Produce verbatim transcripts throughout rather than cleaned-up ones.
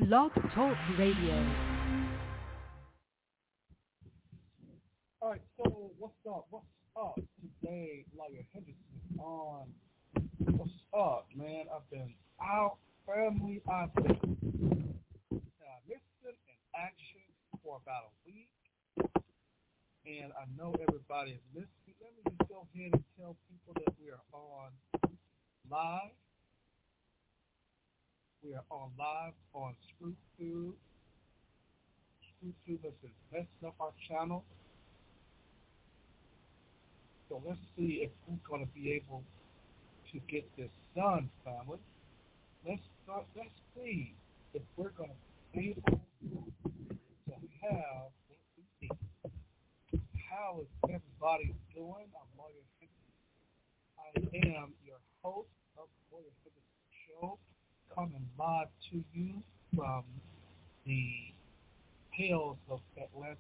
Blog Talk Radio. All right, so what's up? What's up today? Lawyer Henderson on. What's up, man? I've been out, family. I've been uh, missing in action for about a week, and I know everybody is missing. Let me just go ahead and tell people that we are on live. We are on live on ScrewTube. ScrewTube has been messing up our channel. So let's see if we're going to be able to get this done, family. Let's start, let's see if we're going to be able to have what we need. How is everybody doing? I'm Lawyer Henderson. I am your host of the Lawyer Henderson Show, coming live to you from the hills of Atlanta.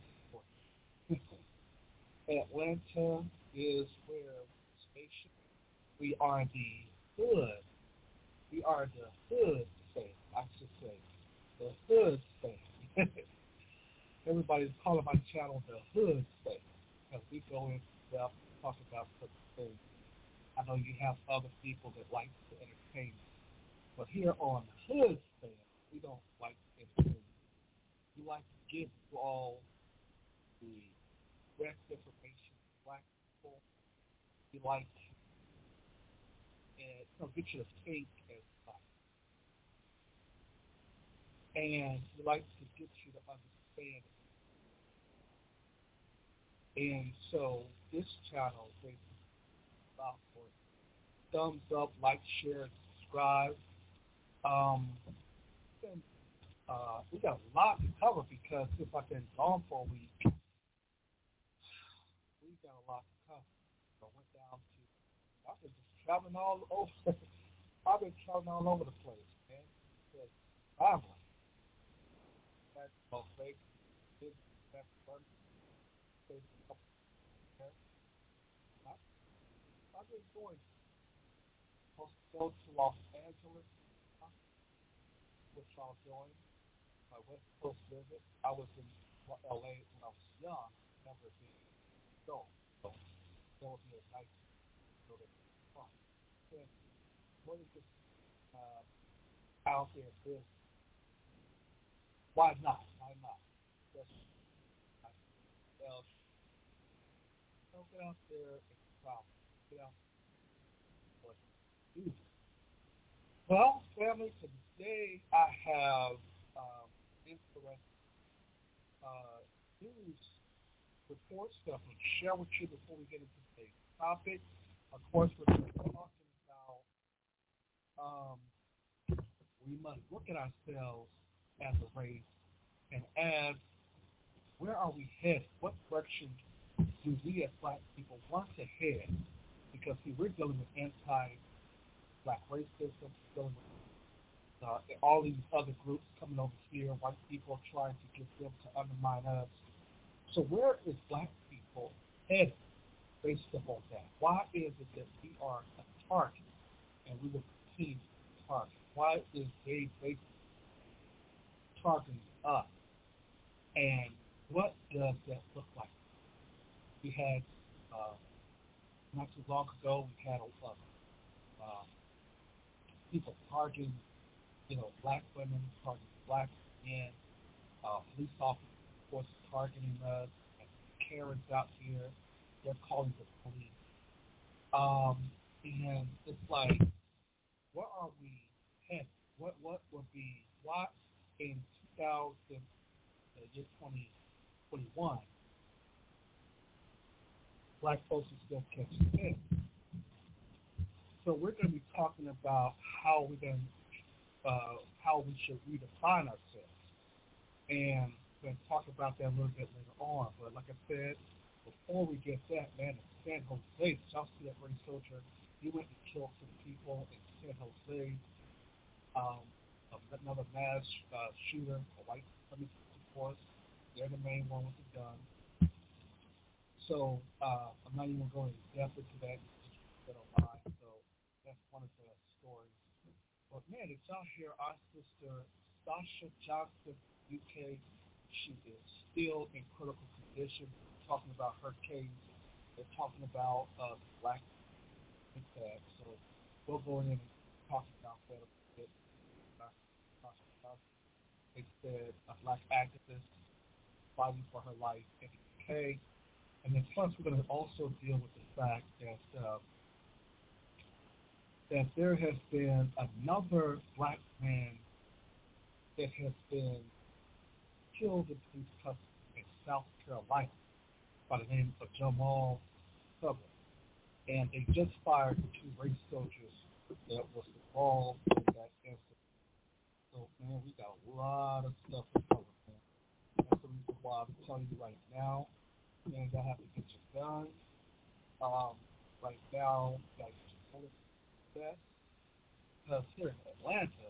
Atlanta is where we're stationed. We are the hood. We are the hood state, I should say. The hood state. Everybody's calling my channel the hood state because we go in depth and talk about certain things. I know you have other people that like to entertain, but here on the hood state, we don't like to entertain. We like to give you all the correct information to black people. We like and you know, get you to think as black. And we like to get you to understand it. And so this channel is about for thumbs up, like, share, subscribe. Um, and, uh, we got a lot to cover because if I've been gone for a week, we got a lot to cover. So I went down to, I've been just traveling all over. I've been traveling all over the place, man. Just traveling. That's most big, big, that's fun. I've been going. Supposed to go to Los Angeles, which I was doing. My West Coast visit. I was in L A when I was young. Never been so. So that would be a nice sort of fun. And what is this uh, out there? This why not? Why not? Just well, don't get out there and travel. Get out there and do. Well, family, today I have um, interesting uh, news reports that I'm going to share with you before we get into today's topic. Of course, we're going to be talking about um, we must look at ourselves as a race and ask, where are we headed? What direction do we as black people want to head? Because, see, we're dealing with anti-black racism, dealing with Uh, all these other groups coming over here, white people trying to get them to undermine us. So where is black people headed based upon that? Why is it that we are a target and we will continue to be a target? Why is they basically targeting us? And what does that look like? We had, uh, not too long ago, we had a, uh, people targeting you know, black women, targeting black men, uh, police officers, of course, targeting us, and Karens out here, they're calling the police. Um, and it's like, where are we headed? What what would be, what in two thousand, uh, year twenty twenty-one, black folks are still catching in. So we're going to be talking about how we're going to Uh, how we should redefine ourselves. And we're going to talk about that a little bit later on. But like I said, before we get that, man, in San Jose, did y'all see that race soldier? He went and killed some people in San Jose. Um, another mass uh, shooter, a white supremacist, of course. They're the main one with the gun. So uh, I'm not even going to depth into that. It's just been a lie. So that's one of the stories. But man, it's out here, our sister Sasha Johnson, U K, she is still in critical condition. Talking about her case, they're talking about uh, black impact. So we'll go in and talk about that a bit. Uh, Sasha Johnson, they said a black activist fighting for her life in the U K. And then plus we're going to also deal with the fact that uh, that there has been another black man that has been killed in police custody in South Carolina by the name of Jamal Sublet. And they just fired two race soldiers that was involved in that incident. So, man, we got a lot of stuff to cover, man. That's the reason why I'm telling you right now, man, y'all have to get your guns. Um, right now, you got to get your bullets set. Because here in Atlanta,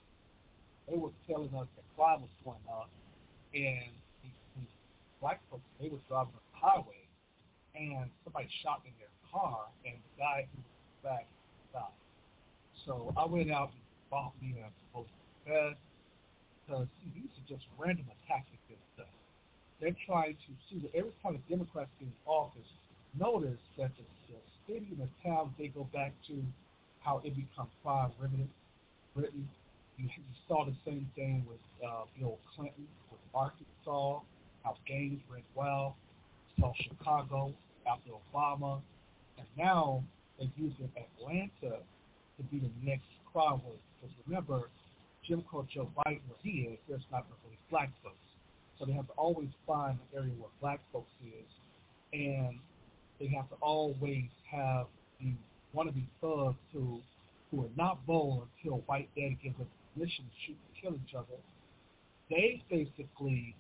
they were telling us that crime was going up, and these, these black folks, they were driving on the highway, and somebody shot in their car, and the guy who was back died. So I went out and bought me a police vest, because these are just random attacks against us. They're trying to see that every time the Democrats get in office, notice that the, the city and the town, they go back to how it becomes crime-ridden. Britain. You, you saw the same thing with uh, Bill Clinton, with Arkansas, how gangs went well. You saw Chicago after Obama. And now they're using Atlanta to be the next crime wave. Because remember, Jim Crow Joe Biden, where he is, there's not really black folks. So they have to always find an area where black folks is. And they have to always have these wannabe thugs who who are not bold until white daddy gives them permission to shoot and kill each other. They basically,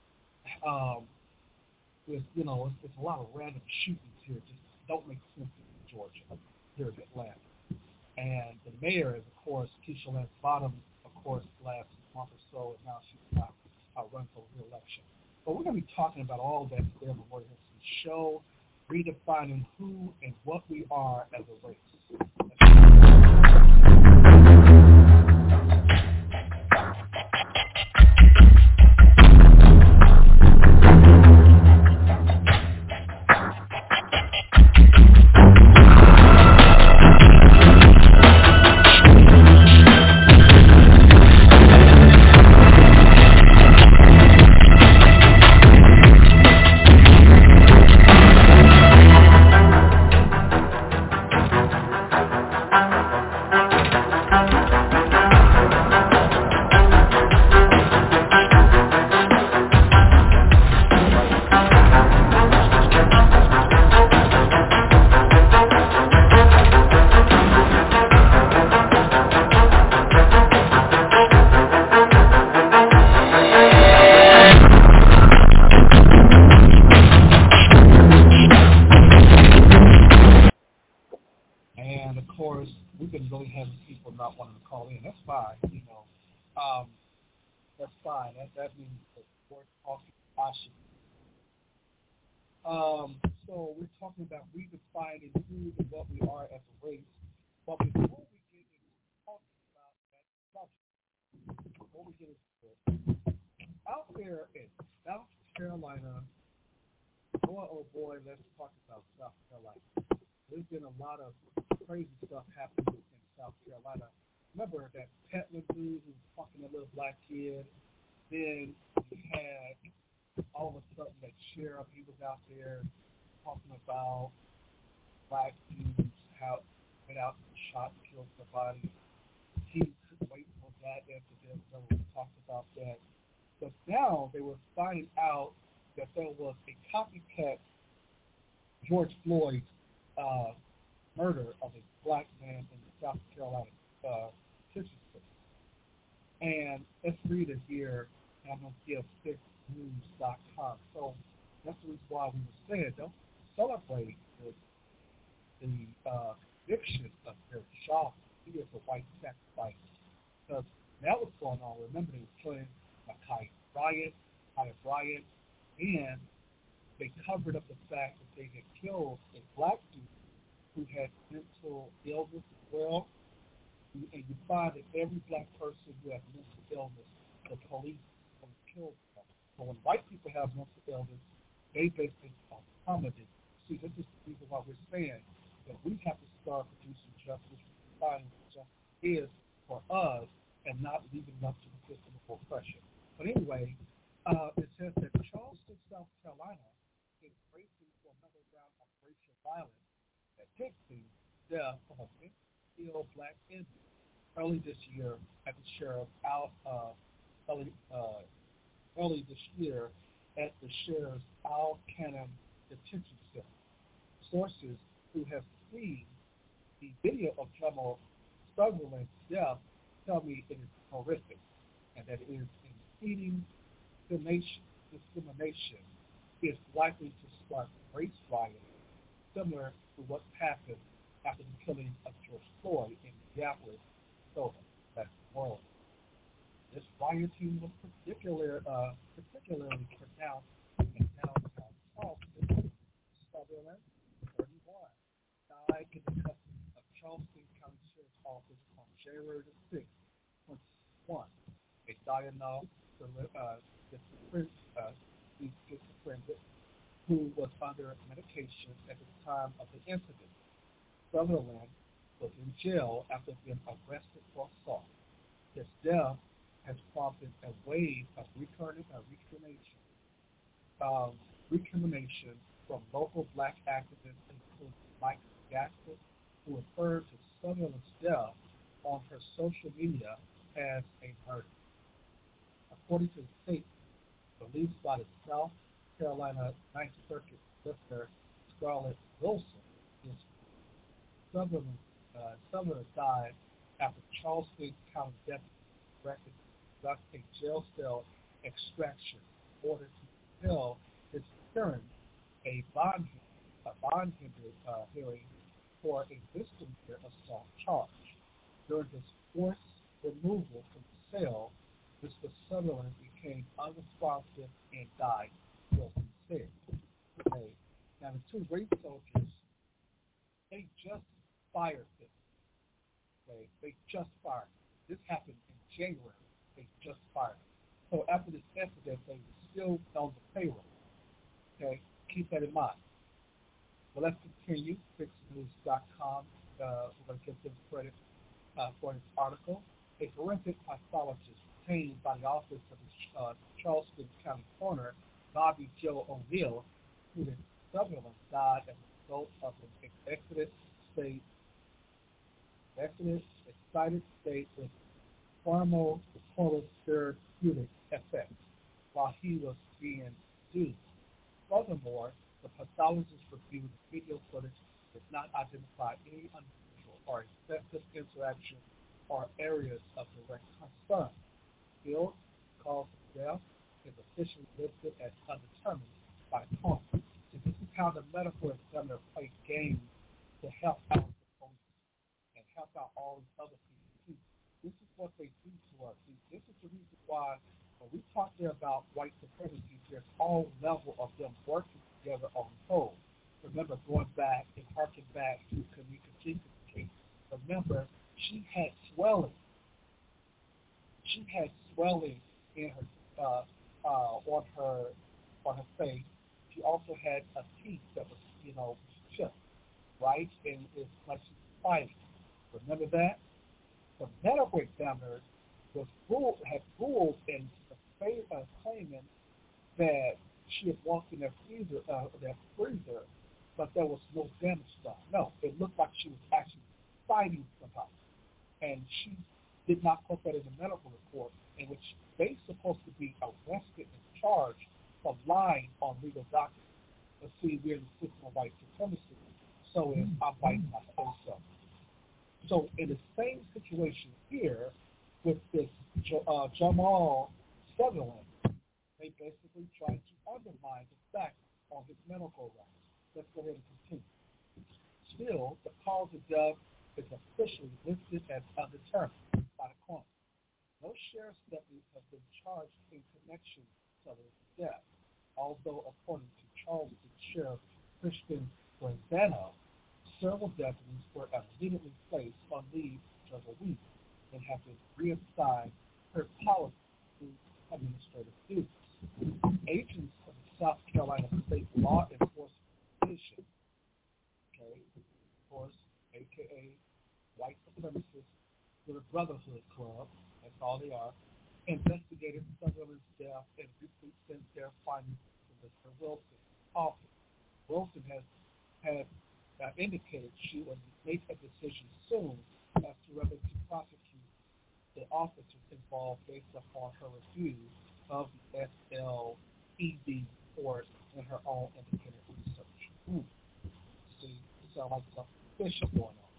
um, with, you know, it's, it's a lot of random shootings here. Just don't make sense in Georgia, here in Atlanta. And the mayor is, of course, Keisha Lance Bottoms, of course, last month or so, and now she's not uh, running for re-election. But we're going to be talking about all that today on the Roy Henson Show, redefining who and what we are as a race. And of course, we've been really having people not wanting to call in. That's fine, you know. Um, that's fine. That that means that we're talking passion. Um, so we're talking about redefining who and what we are as a race. But before we get into talking about that subject, before we get into it, out there in South Carolina, boy, oh boy, let's talk about South Carolina. There's been a lot of crazy stuff happening in South Carolina. Remember that Petland dude who was fucking a little black kid? Then we had all of a sudden that sheriff, he was out there talking about black dudes, how went out and shot and killed somebody. He couldn't wait for that incident, so we talked about that. But now they were finding out that there was a copycat George Floyd uh, murder of a black man in South Carolina, uh, Kitchensville. And let's read it here, and I'm going to give six news dot com. So that's the reason why we were saying don't celebrate the, the uh, conviction of Derek Shaw. He is a white sacrifice. Because that was going on. Remember, they were killing Ma'Khia Bryant, Ma'Khia Bryant, and they covered up the fact that they had killed a black dude who had mental illness as well. And you find that every black person who has mental illness the police will kill them. But when white people have mental illness, they basically accommodate. See, this is the reason why we're saying that we have to start producing justice, finding what justice is for us, and not leaving it up to the system of oppression. But anyway, uh, it says that Charleston, South Carolina, is bracing for another round of racial violence that takes the death of a ill black Indian. Early this year, at the sheriff out uh, early, uh, early this year at the sheriff's Al Cannon detention center. Sources who have seen the video of Jamal Sutherland's death tell me it is horrific and that it is impeding discrimination, discrimination is likely to spark race riots similar to what happened after the killing of George Floyd in Minneapolis, Minnesota. That's New Orleans. This rioting was particular, uh, particularly pronounced in downtown Charleston. Sutherland, thirty-one, died in the custody of Charleston County Sheriff's Office on January the sixth, twenty twenty-one. A diagnosed uh, schizophrenic, uh, schizophrenic who was under medication at the time of the incident. Sutherland was in jail after being arrested for assault. His death has prompted a wave of recurrent uh, recrimination, um, recrimination from local black activists, including Mike Gaskett, who referred to Sutherland's death on her social media as a murder. According to the state released by the South Carolina Ninth Circuit Listener Scarlett Wilson, is Sutherland, uh, Sutherland died after Charleston County deputies directed to conduct a jail cell extraction in order to compel his appearance a bond a bond uh, hearing for a misdemeanor assault charge. During his forced removal from the cell, Mister Sutherland became unresponsive and died, Wilson said. Okay. Now the two rape soldiers, they just fired him. Okay, they just fired him. This happened in January. They just fired him. So after this incident, they were still on the payroll. Okay, keep that in mind. Well, let's continue. fix news dot com. Uh, we're going to give them credit uh, for this article. A forensic pathologist retained by the office of the uh, Charleston County coroner, Bobby Joe O'Neill, who in Sutherland died as a result of an executive state, executive excited state with pharmacological therapeutic effects while he was being duped. Furthermore, the pathologist reviewed the video footage did not identify any unusual or excessive interaction or areas of direct concern. Field cause of death is officially listed as undetermined by coroner. So this is how the medical examiner plays games to help out the police and help out all these other people too. This is what they do to us. This is the reason why when we talk there about white supremacy, there's all level of them working together on the whole. Remember, going back and harking back to Kanika Jenkins' case, remember, she had swelling. She had swelling in her, uh, uh, on her, on her face. She also had a teeth that was, you know, chipped, right? And it's like she was fighting. Remember that? The medical examiner was ruled, had ruled in favor of claiming that she had walked in their freezer, uh, their freezer, but there was no damage done. No, it looked like she was actually fighting somehow, and she did not put that in the medical report, in which they supposed to be arrested and charged for lying on legal documents. But see, we're in the system of white supremacy, so it's I'm biting my own self. So in the same situation here with this uh, Jamal Sutherland, they basically tried to undermine the fact on his medical rights. Let's go ahead and continue. Still, the cause of death is officially listed as undetermined by the coroner. No sheriff's deputies have been charged in connection to the death, although according to Charleston Sheriff Christian Guanzano, several deputies were immediately placed on leave for a week and have been reassigned per policy to administrative duties. Agents of the South Carolina State Law Enforcement Division, okay, of course, aka white supremacists with a brotherhood club, that's all they are, investigated Sutherland's death and recently sent their findings to Mister Wilson's office. Wilson has had uh, indicated she would make a decision soon as to whether to prosecute the officers involved based upon her review of the S L E D report and her own independent research. Hmm. See, it sounds like something fishy going on.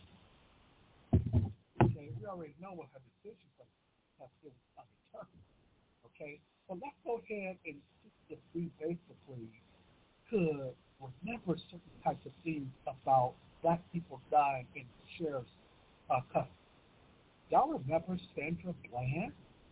Okay, we already know what her decisions have been undetermined. Okay, so let's go ahead and see if we basically could remember certain types of things about black people dying in the sheriff's uh, custody. Y'all remember Sandra Bland?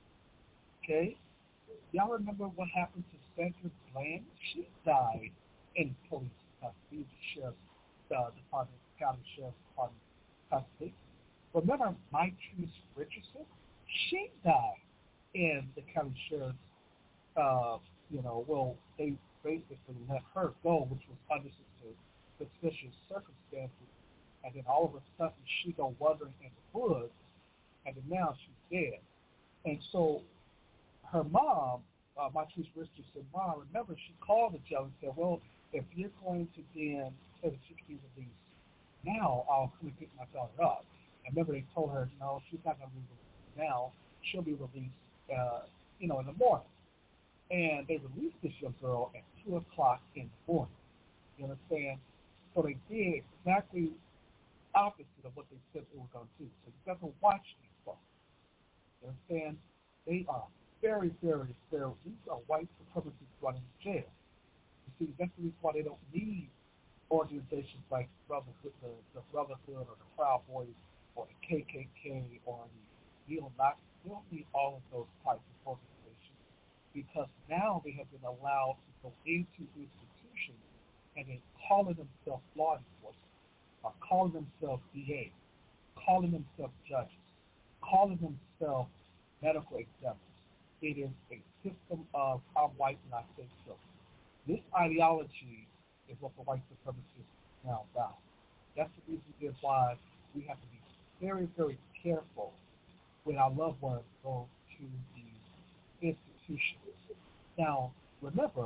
Okay, y'all remember what happened to Sandra Bland? She died in police custody, the sheriff's uh, department, county sheriff's department custody. Remember Mitrice Richardson? She died in the county sheriff's, uh, you know, well, they basically let her go, which was under suspicious circumstances, and then all of a sudden she go wandering in the woods, and then now she's dead. And so her mom, uh, Mitrice Richardson's mom, remember she called the judge and said, well, if you're going to then say that she can be released now, I'll come and pick my daughter up. And remember they told her, no, she's not going to be released now. She'll be released, uh, you know, in the morning. And they released this young girl at two o'clock in the morning. You understand? So they did exactly opposite of what they said they were going to do. So you got to watch these folks. You understand? They are very, very, very, these are white supremacists running jail. You see, that's the reason why they don't need organizations like Brotherhood, the, the Brotherhood or the Proud Boys or the K K K or the neo-Nazi. They don't need all of those types of organizations because now they have been allowed to go into institutions and then calling themselves law enforcement, or calling themselves D A, calling themselves judges, calling themselves medical examiners. It is a system of I'm white and I say so. This ideology is what the white supremacists are now about. That's the reason why we have to be very, very careful when our loved ones go to these institutions. Now, remember,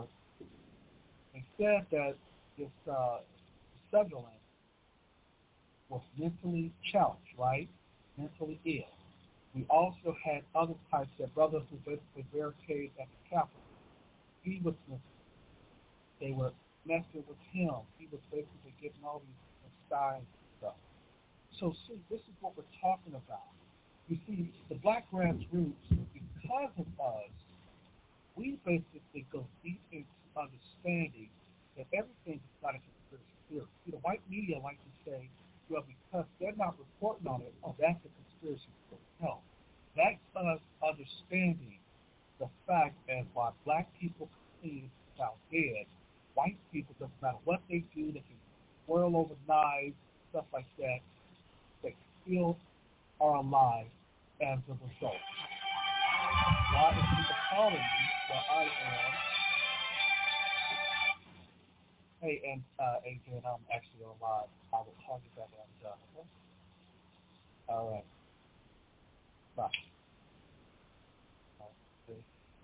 they said that this uh, Sutherland was mentally challenged, right? Mentally ill. We also had other types of brothers who basically barricaded at the Capitol. He was mentally. They were messing with him. He was basically getting all these signs and stuff. So see, this is what we're talking about. You see, the black grassroots, because of us, we basically go deep into understanding that everything is not a conspiracy theory. See, the white media like to say, well, because they're not reporting on it, oh, that's a conspiracy theory. No. That's us understanding the fact that while black people continue to sound dead, white people, doesn't matter what they do, they can whirl over knives, stuff like that, they still are alive as a result. Why is people calling me where I am? Hey, and uh, Adrian, I'm actually alive. I will call you back when I'm done. Okay? All right. Bye. Okay.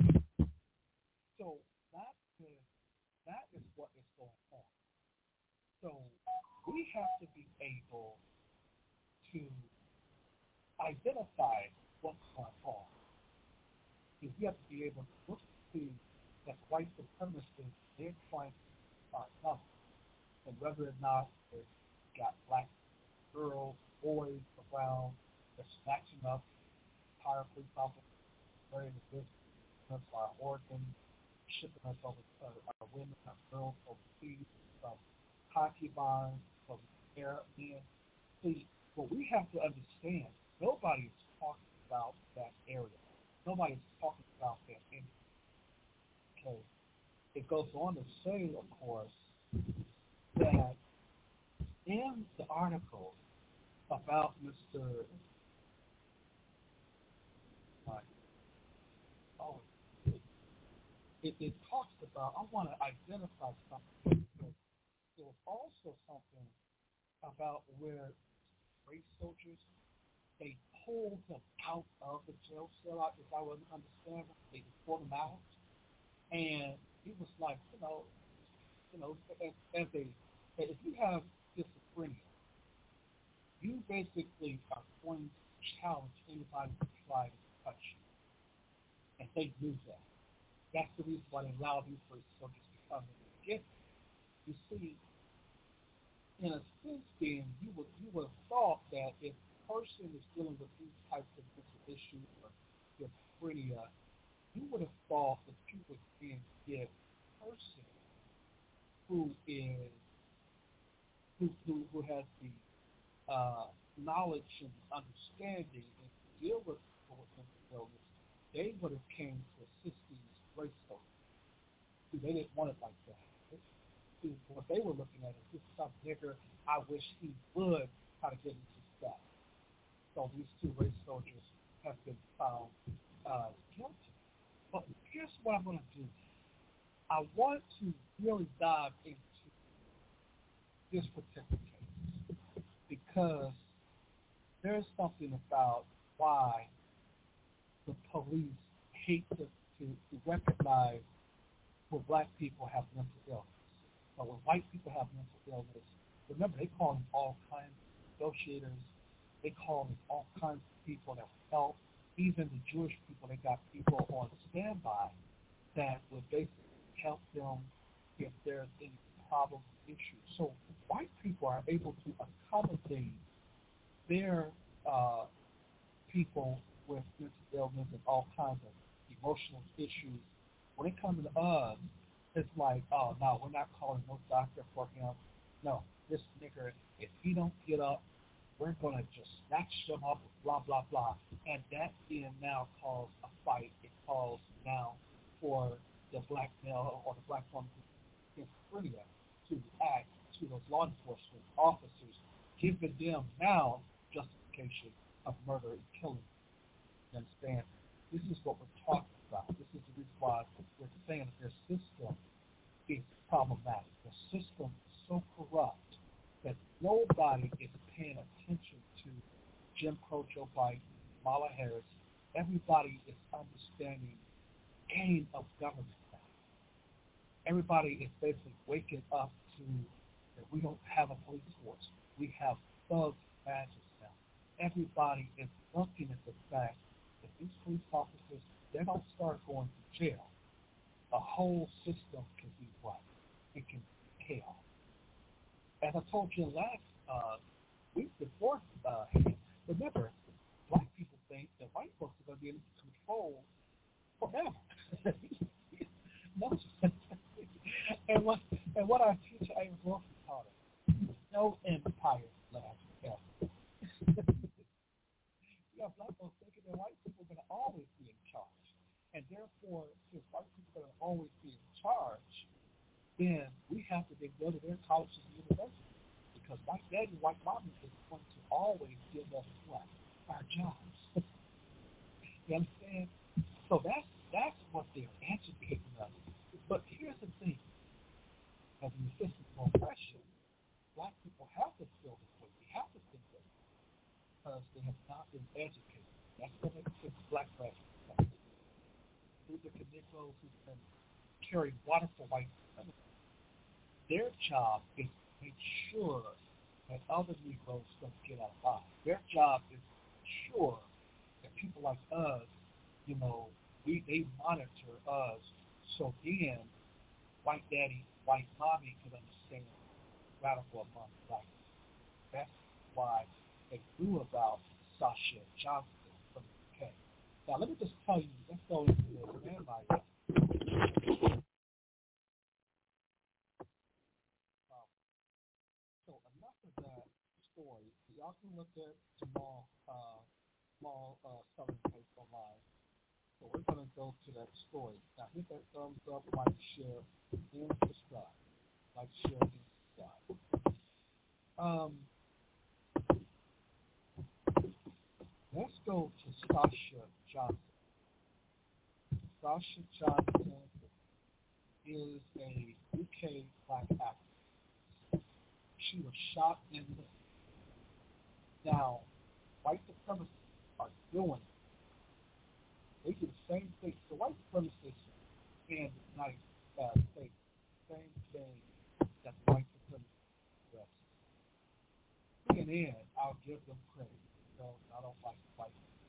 So that is that is what is going on. So we have to be able to identify what's going on. Because we have to be able to look to see that white supremacists, they're trying to find numbers. And whether or not they've got black girls, boys around, they're snatching up entire police officers, wearing the business of our organs, shipping us over uh, our women, our girls overseas, from concubines, from air men. See, what we have to understand, nobody is talking about that area. Nobody is talking about that area. Okay. It goes on to say, of course, that in the article about Mister Uh, oh, it, it talks about, I want to identify something because there was also something about where race soldiers, they pulled them out of the jail cell, if I wasn't understanding, they pulled them out. And it was like, you know, you know, as, as a, if you have schizophrenia, you basically are going to challenge anybody who tries to touch you. And they do that. That's the reason why they allow these race soldiers to come and get them. You see, in a sense, then you would you would have thought that if a person is dealing with these types of mental issues or schizophrenia, you would have thought that you would then get a person who is who who, who has the uh, knowledge and understanding and deal with people with mental illness. They would have came to assist these race soldiers. They didn't want it like that. What they were looking at is this some nigger. I wish he would try to get into stuff. So these two race soldiers have been found uh, guilty. But here's what I'm going to do. I want to really dive into this particular case because there's something about why the police hate to, to, to recognize when black people have mental illness. But when white people have mental illness, remember, they call them all kinds of negotiators. They call them all kinds of people that help. Even the Jewish people, they got people on standby that would basically help them if there's any problems, issues. So white people are able to accommodate their uh, people with mental illness and all kinds of emotional issues. When it comes to us, it's like, oh, no, we're not calling no doctor for him. No, this nigger, if he don't get up, we're going to just snatch him up, blah, blah, blah. And that then now calls a fight. It calls now for the black male or the black woman in schizophrenia to act to those law enforcement officers, giving them now justification of murder and killing. You understand? This is what we're talking about. This is the reason why we're saying that their system is problematic. The system is so corrupt that nobody is paying attention to Jim Crow, Joe Biden, Kamala Harris. Everybody is understanding game of government now. Everybody is basically waking up to that we don't have a police force. We have thug badges now. Everybody is looking at the fact that these police officers, they don't start going to jail. The whole system can be what? It can be chaos. As I told you last uh, week before, uh, remember, black people think that white folks are going to be in control forever. No. and what and what our teacher Amos Wilson taught us, no empire lasts forever. Yeah, black folks thinking that white people are going to always be in charge. And therefore, since white people are going to always be in charge, then we have to then go to their colleges and universities. Because white daddy, white mommy is going to always give us what? Our jobs. You understand? So that's that's what they're educating us. But here's the thing. As an assistant profession, black people have to feel this way. We have to think this way because they have not been educated. That's what makes the black graduates. These are Negroes who've been carrying water for white people. Their job is to make sure that other Negroes don't get out alive. Their job is to ensure that people like us, you know, we they monitor us so then white daddy, white mommy can understand radical among black. That's why they knew about Sasha Johnson from the U K. Now let me just tell you, let's go into this man by um, so enough of that story. Y'all can look at Jamal uh Jamal uh Southern Place online. So we're gonna go to that story. Now hit that thumbs up, like, share, and subscribe. Like, share, and subscribe. Um let's go to Sasha Johnson. Sasha Johnson is a U K black actress. She was shot in the now. White supremacists are doing. They do the same thing. The white supremacists in the United uh, States, same thing that the white supremacists do. C N N, I'll give them credit. So I don't like white.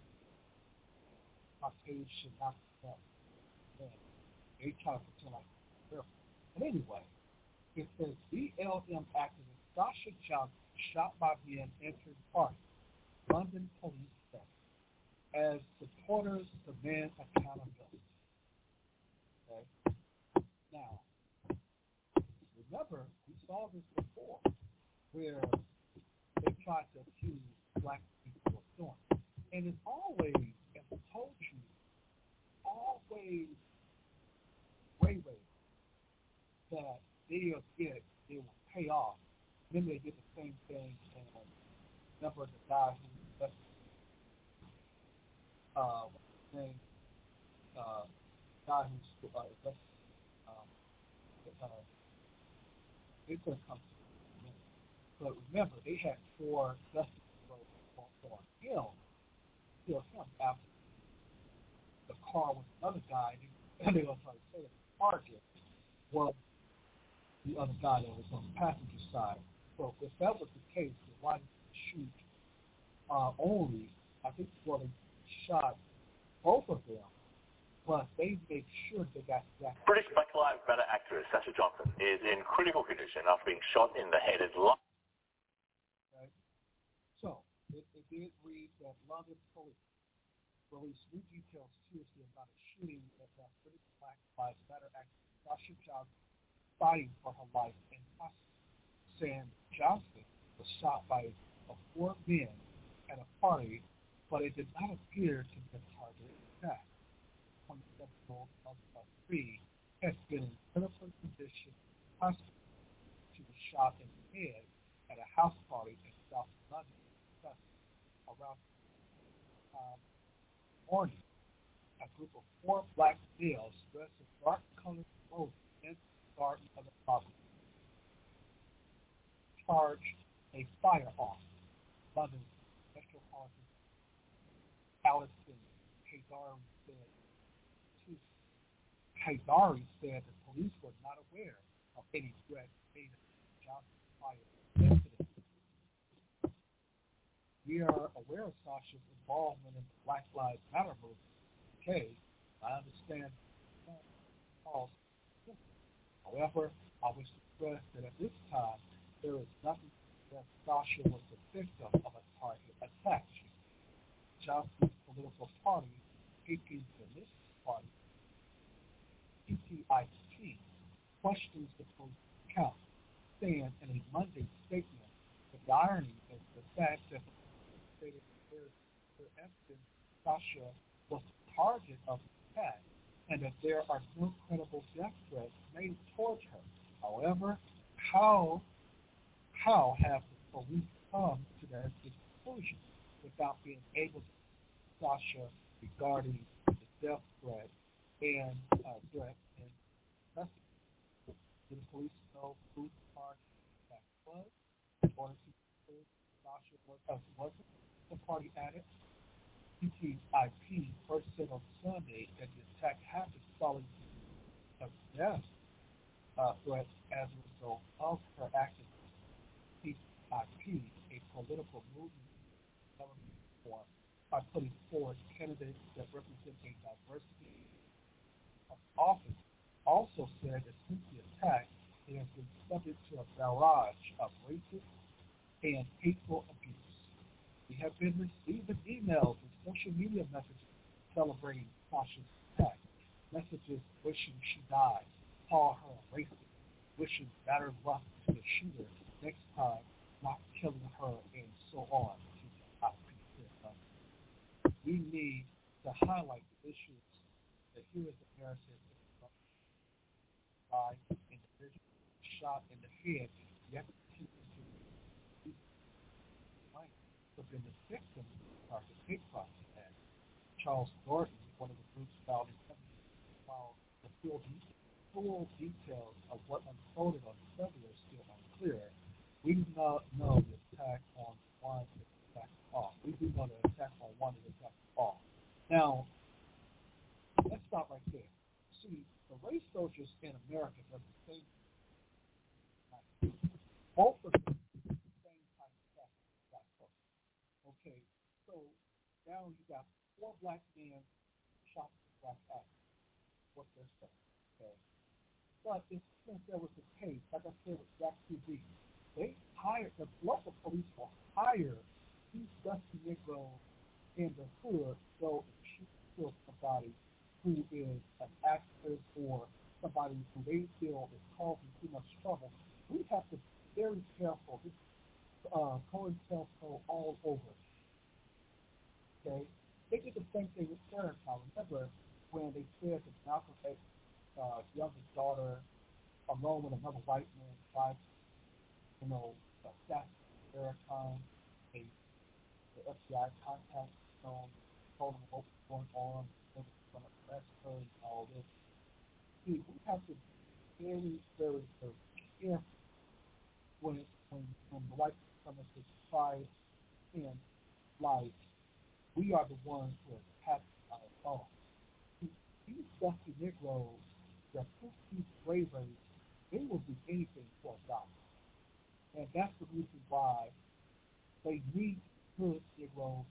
My page should not be that. Man, they try to pretend like they're careful. But anyway, it says B L M activist Sasha Johnson shot by men entered party. London police said as supporters demand accountability. Okay. Now, remember we saw this before, where they tried to accuse black people of doing, and it's always, as I told you, always way way that they'll get, they will pay off. Then they did the same thing, and remember the guy who, uh, what's his name, uh, guy who's, uh, invested, um, uh, it's going to come to me. But remember, they had four justice roles on him, kill him after the car with another guy, and they were trying to say that the target was the other guy that was on the passenger side. So if that was the case, then why did they shoot uh, only, I think, well, they shot both of them, but they made sure they got that. British Black Lives Matter activist Sasha Johnson is in critical condition after being shot in the head. Okay. So it, it did read that London police released new details Tuesday about a shooting that left British Black Lives Matter activist Sasha Johnson fighting for her life in hospital. Saying Johnson was shot by four men at a party, but it did not appear to be a targeted attack. twenty-seven-year-old of three has been in critical condition in hospital. She was shot in the head at a house party in South London around um, morning. A group of four black males dressed in dark-colored clothing entered the garden of the property. Charged a firearm. London's Metropolitan Alison Haydari said Tuesday. Haydari said the police were not aware of any threat made of Johnson's fire incident. We are aware of Sasha's involvement in the Black Lives Matter movement. Okay, I understand. However, I wish to stress that at this time, there is nothing that Sasha was the victim of a target attack. Johnson's political party, People's Feminist Party, P T I P, questions the police account, saying in a Monday statement that the irony is the fact that the stated their evidence Sasha was the target of the attack and that there are no credible death threats made towards her. However, how how have the police come to that conclusion without being able to Sasha regarding the death threat and uh, threat and custody? Did the police know who the target that was? Or did Sasha was uh, wasn't the party addict? P T I P first said on Sunday that the attack happened following a death uh, threat as a result of her activism. P T I P, a political movement government reform, by putting forward candidates that represent a diversity of office, also said that since the attack, it has been subject to a barrage of racist and hateful abuse. We have been receiving emails and social media messages celebrating Sasha's attack, messages wishing she died, call her a racist, wishing better luck to the shooter next time, not killing her, and so on. We need to highlight the issues that here is the narrative by individual shot in the head, yet continue to be right. But then the victim are the hate crime Charles Gordon, one of the groups found in while the field full details of what unfolded on Sunday are still unclear. We do not know the attack on one is attack off. We do know the attack on one is attack off. Now, let's stop right there. See, the race soldiers in America have the same both of them the same type of black black folks. Okay, so now you got four black men shot with black actors. What they're saying. Okay. But it, since there was a case, like I said with Jack T V, they hired, the local police will hire these dusty Negroes in the hood to go and shoot kill somebody who is an activist or somebody who they feel is causing too much trouble. We have to be very careful. This uh, COINTELPRO all over. Okay? They did the same thing with Farrakhan. Remember when they said that Malcolm X, uh, youngest daughter, along with another white man, tried to, you know, assassinate Farrakhan. They, the F B I contacted them, told them what was going on, they were going to arrest her and all this. See, we have to be very, very, very careful when, when, when the white supremacists try in life. We are the ones who are attacking our thoughts. These dusty Negroes that prove these bravery, they will do anything for a dollar. And that's the reason why they need hood Negroes,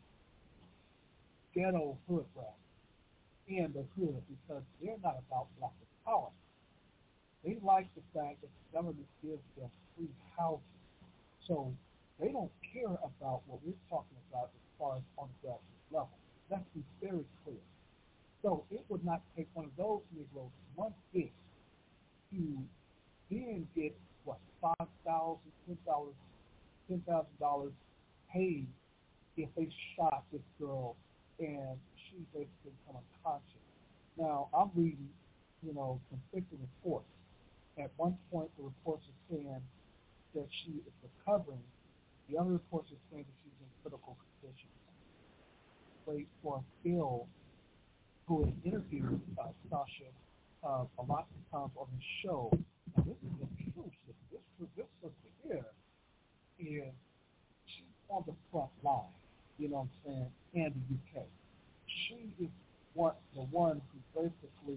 ghetto hood rats in the hood, because they're not about black empowerment. They like the fact that the government gives them free housing. So they don't care about what we're talking about as far as on the grassroots level. Let's be very clear. So it would not take one of those Negroes one bit to then get, what, five thousand dollars, ten thousand dollars paid if they shot this girl and she basically become unconscious. Now, I'm reading, you know, conflicting reports. At one point, the reports are saying that she is recovering. The other reports are saying that she's in critical condition. Wait for Phil, who has interviewed uh, Sasha uh, a lot of times on his show. Now, this is the truth. This this sister here is she's on the front line. You know what I'm saying? In the U K, she is one the one who basically,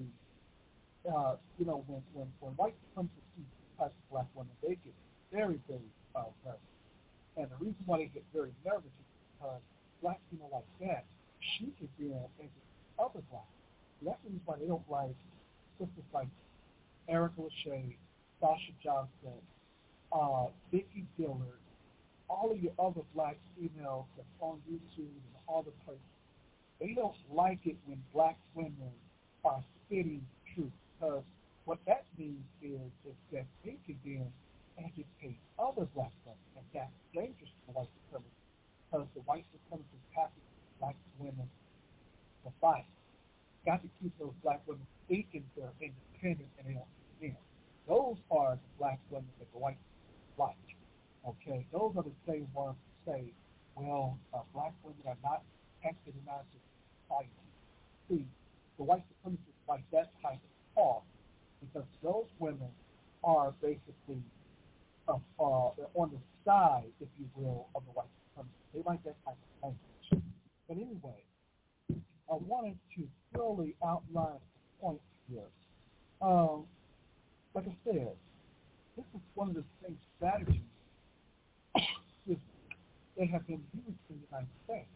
uh, you know, when when when white supremacists see types of black women, they get very very uh, nervous. And the reason why they get very nervous is because black people like that, she could be in other black. So that's the reason why they don't like sisters like Erica Lachey, Sasha Johnson, uh, Vicki Dillard, all of your other black females that's on YouTube and all the places. They don't like it when black women are spitting truth, because what that means is, is that they can then educate other black women, and that's dangerous to white supremacists, because the white supremacists have to keep black women to fight. Got to keep those black women thinking they're independent and they don't fit in. Those are the black women that the white like. Okay, those are the same ones who say, well, uh, black women are not protected in our society. See, the white supremacists like that type of talk because those women are basically uh, uh, on the side, if you will, of the white supremacists. They like that type of language. But anyway, I wanted to thoroughly outline the point here. Um, like I said, this is one of the same strategies that have been used in the United States.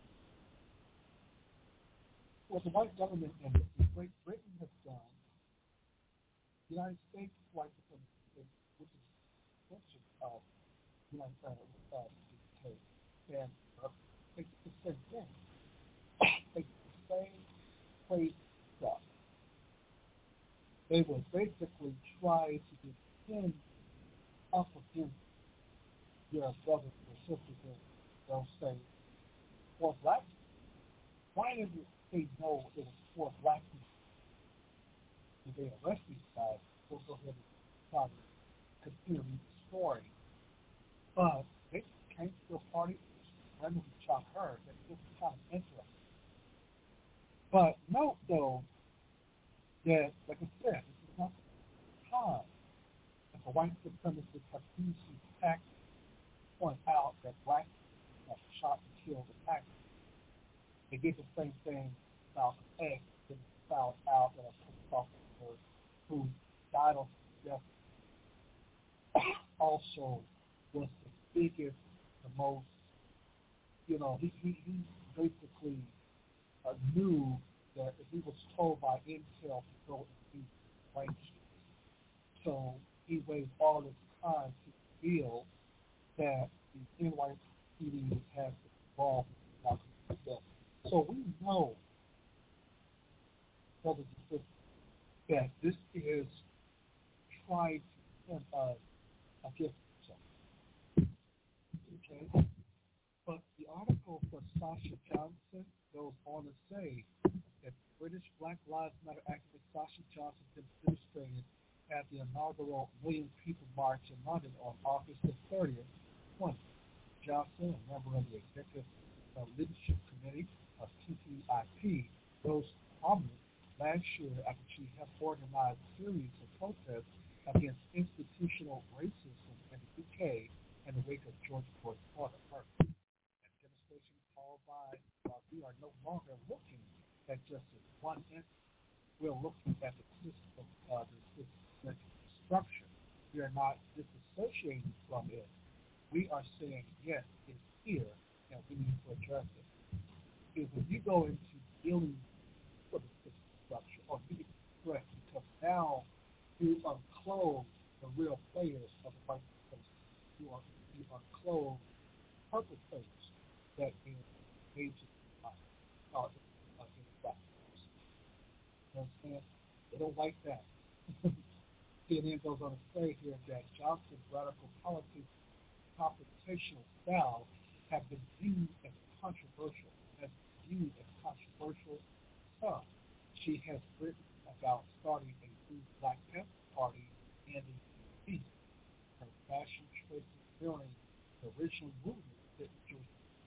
What the white government and Great Britain has done, the United States white supremacy, which is an extension of the United States, uh, the U K, and uh, it's the same thing. It's the same crazy stuff. They will basically try to defend up against your brothers or sisters, and they'll say, for black people, why did they know it was for black people? If they arrest these guys, we'll go ahead and try to continue the story. But they came to a party, women who shot her, that this is kind of interesting. But note, though, that, like I said, this is not time that the white supremacists have used these tactics to point out that black people have shot and killed the tactics. They did the same thing about X that found out that a police officer who died on death also was the biggest, the most, you know, he, he, he basically uh, knew that he was told by Intel to go and do range. So he wasted all his time to reveal that the N Y P D has involved in that. So we know, brothers and sisters, that this is trying to send us against itself. Okay? But the article for Sasha Johnson goes on to say that British Black Lives Matter activist Sasha Johnson demonstrated at the inaugural Million People March in London on August the thirtieth, twenty. Johnson, a member of the Executive uh, Leadership Committee of T T I P, rose prominent last year after she helped organize a series of protests against institutional racism in the U K in the wake of George Floyd's murder. A demonstration called by uh, "We are no longer looking at just one entity. We're looking at the system, uh, the systemic structure. We are not disassociating from it. We are saying, yes, it's here, and we need to address it." Because when you go into dealing with the system structure, or you get correct, because now you unclothe the real players of the white system. You are you unclothe perpetrators that is engaged in life, uh, in black folks. You understand? They don't like that. C N N goes on to say here that Johnson's radical politics confrontational style have been viewed as controversial, as viewed as controversial stuff. She has written about starting a new Black Panther Party and in D C. Her fashion choices mirroring the original movement that Jewish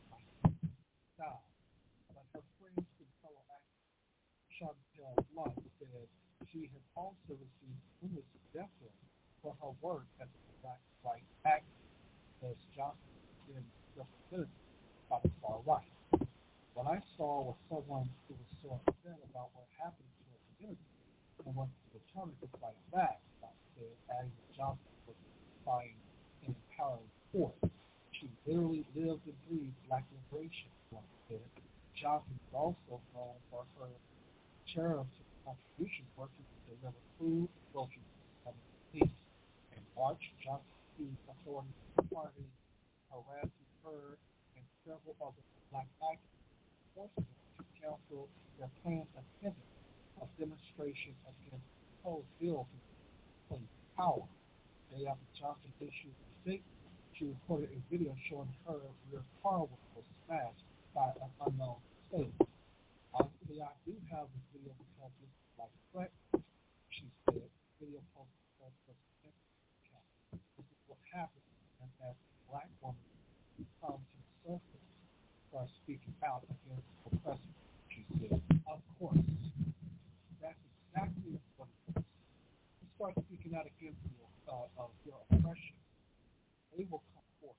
style. But her friends and fellow actress Chantel Blunt said she has also received numerous deference for her work as a black rights activist, as Johnson has been represented by the far right. What I saw was someone who was so upset about what happened to her community and wanted to determine to fight back, like said, adding that Johnson was fighting an empowering force. She literally lived and breathed black liberation, like said. Johnson is also known for her charitable contributions working to deliver food and groceries to the police. In March, Johnson accused authorities of the party harassing her and several other black activists, forcing them to cancel their planned attendance of demonstrations against the proposed bill to police power. Day after Johnson issued a statement, she recorded a video showing her rear car was smashed by an unknown assailant. Obviously, I do have this video because this is like a threat, she said. Video posted on her account. This is what happens when as a black woman comes to the surface, start speaking out against oppression, she said. Of course, that's exactly what it is. You start speaking out against your, uh, uh, your oppression, they will come forth.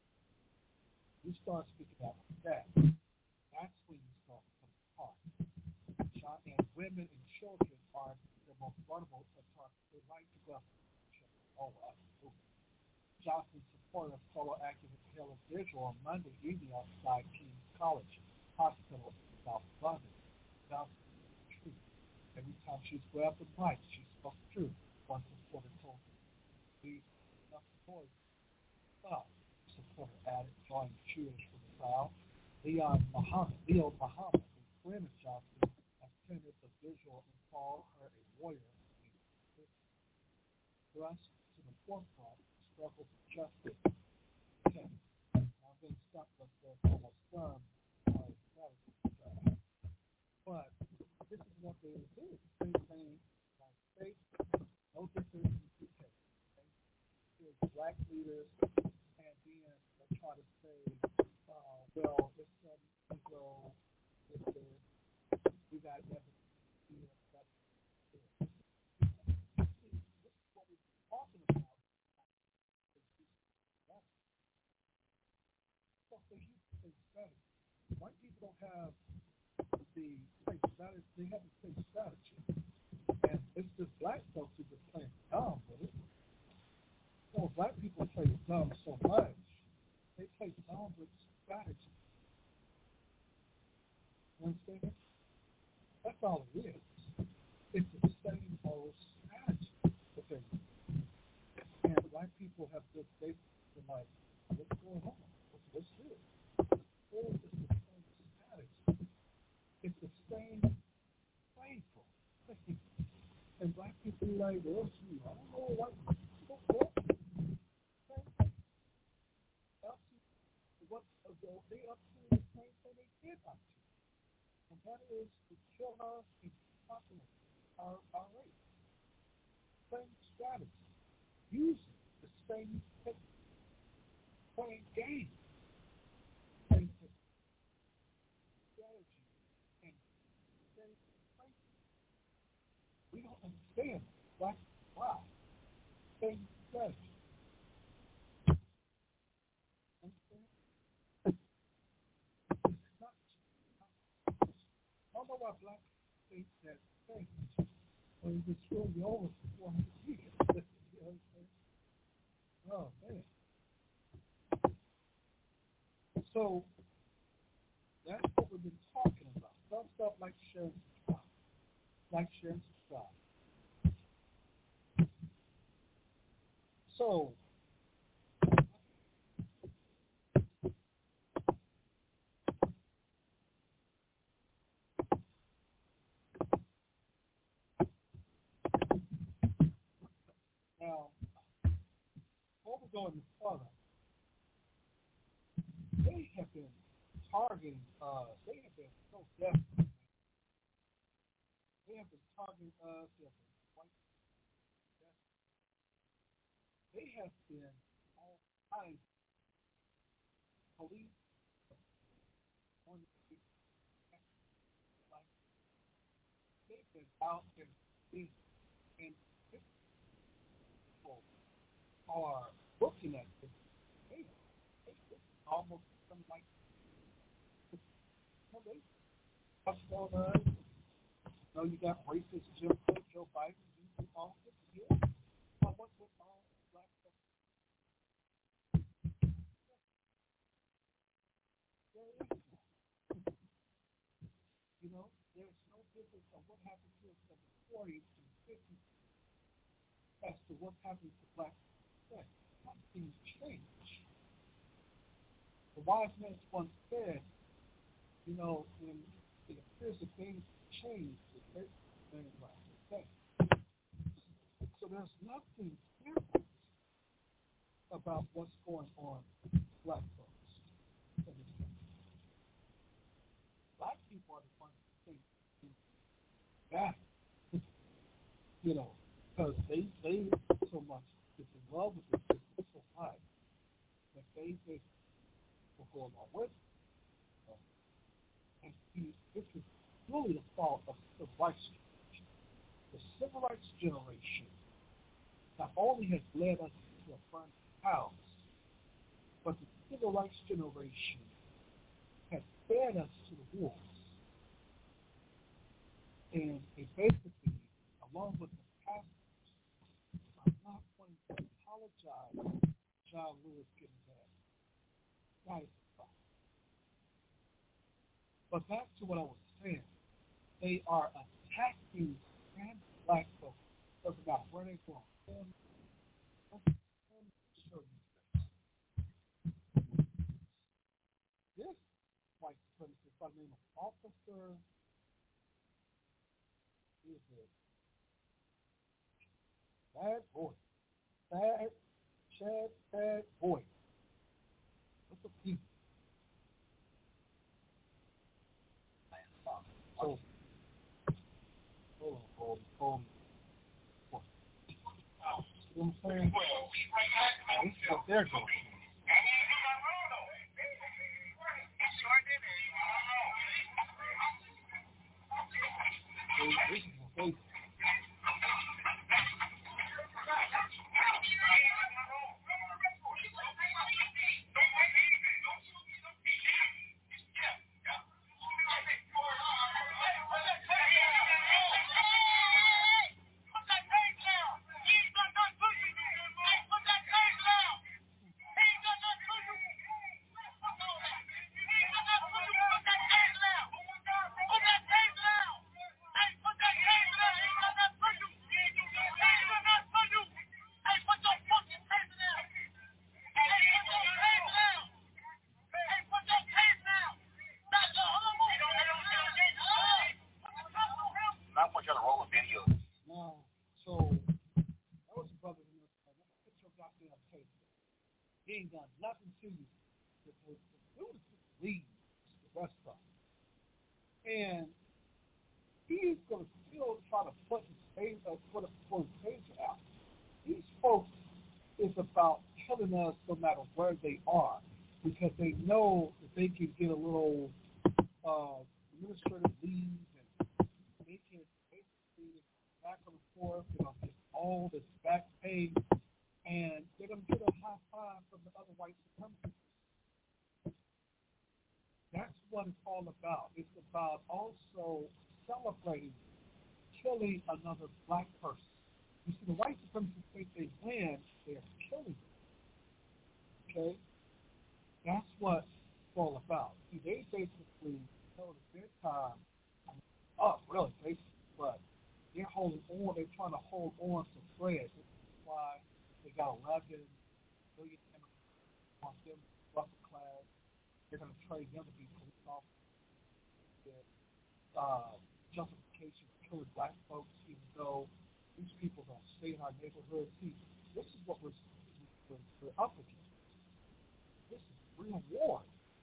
You start speaking out like that, that's when you start becoming apart. And women and children are the most vulnerable to target. They like to go after children. Oh, absolutely. Johnson supported a solo activist Helen Visual on Monday evening outside King's College Hospital in South London. Johnson spoke the truth. Every time she grabbed the mic, she spoke the truth. One supporter told her, "Please, enough noise. Stop." The supporter added, drawing cheers from the crowd. Leon Muhammad, Leo Muhammad, a friend of Johnson, attended the Visual and called her a warrior. Thrust to the forefront, struggle for justice. Okay. I've been stuck with this almost done. But this is what they do. Same thing like states, no different in the U K. Okay? Here's black leaders, and then they try to say, uh, well, it's some Negro, it's this, we got evidence here, that's it. This is what the huge same strategy. White people don't have the same strategy. They have the same strategy. And it's just black folks who just playing dumb with it. So black people play dumb so much. They play dumb with strategy. You understand? That's all it is. It's the same old strategy that they're using. And black people have just basically like, what's going on? What's this? Oh, it's the same strategy. It's the same playful. And black people are like, well, gee, I don't know what people do. What they up to the same thing they did up to. And that is to kill us and populate our, our race. Same strategy. Using the same technique. Playing games. Same strategy. And same place. We don't understand why. Why? Same strategy. Understand? It's not. I don't know why black think that thing. Well, you just throw you over for four hundred years. You know what I'm saying? Oh, man. So, that's what we've been talking about. Some stuff like share and subscribe. Like, share, and subscribe. So, now, before we go any further, they have been targeting, uh, they have been so desperate. They have been targeting us. They have been quite desperate. They have been all kinds of police on the street. Like, they've been out there and people are looking at this. Hey, hey, this is almost something like, you know, they what's going on? You know, you got racist Jim Crow, Joe Biden, you all this here. Well, what's with all black stuff? You know, there's no difference on what happened to us in the forties and fifties as to what happened to black people. Things change. The wise man once said, you know, when it appears that things change, the great man right. Okay. So there's nothing different about what's going on with black folks in this country. Black people are the ones who think that, you know, because they they so much is in love with this system so high that they think will go along with it. And see, this is really the fault of the civil rights generation. The civil rights generation not only has led us to a burning house, but the civil rights generation has fed us to the wolves. And they basically, along with the pastors, are not wanting to apologize for John Lewis getting that. That is the problem. But back to what I was saying. They are attacking trans black folks. Doesn't matter where they're from. Let me show you this. This white supremacist by the name of Officer is it Bad Boy. Bad Chad Bad Boy. What's a piece? So, hold on, hold on, hold on. You know what I'm saying? This is what they're going to. This is what they do. ain't done nothing to you. The, the, the dude leaves the restaurant. And he's going to still try to put his page, uh, put, a, put his page out. These folks is about killing us no matter where they are, because they know that they can get a little uh, administrative leave and they can basically back and forth, you know, get all this back pay, and they're going to get a high five from the other white supremacists. That's what it's all about. It's about also celebrating killing another black person. You see, the white supremacists think they win, they're killing them. Okay? That's what it's all about. See, they basically know that their time up, really, basically, but they're holding on, they're trying to hold on to threads. That's why they got eleven million immigrants on them, upper class. They're going to trade them to be police officers. Uh, justification for killing black folks, even though these people don't stay in our neighborhood. See, this is what we're, we're, we're up against. This is real war.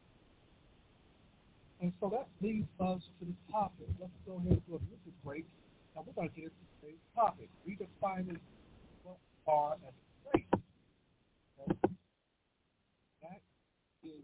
And so that leads us to the topic. Let's go ahead and do a music break. Now we're going to get into today's topic. Redefining what are as a race. Okay? That is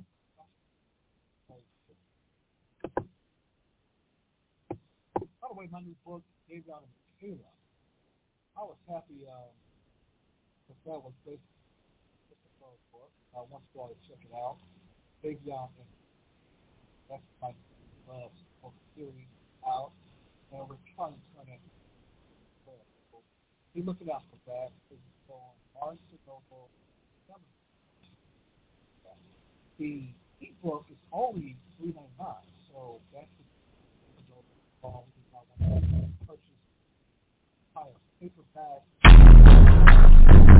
by the way, my new book, Davion and Michaela, I was happy uh, that that was based on the book. I want you all to check it out. Davion and that's my love book series out, and we're trying to turn it into a book. Be looking out for that. It's on Barnes and Noble. The ebook is only three ninety-nine, so that's all if I want to purchase a paperback.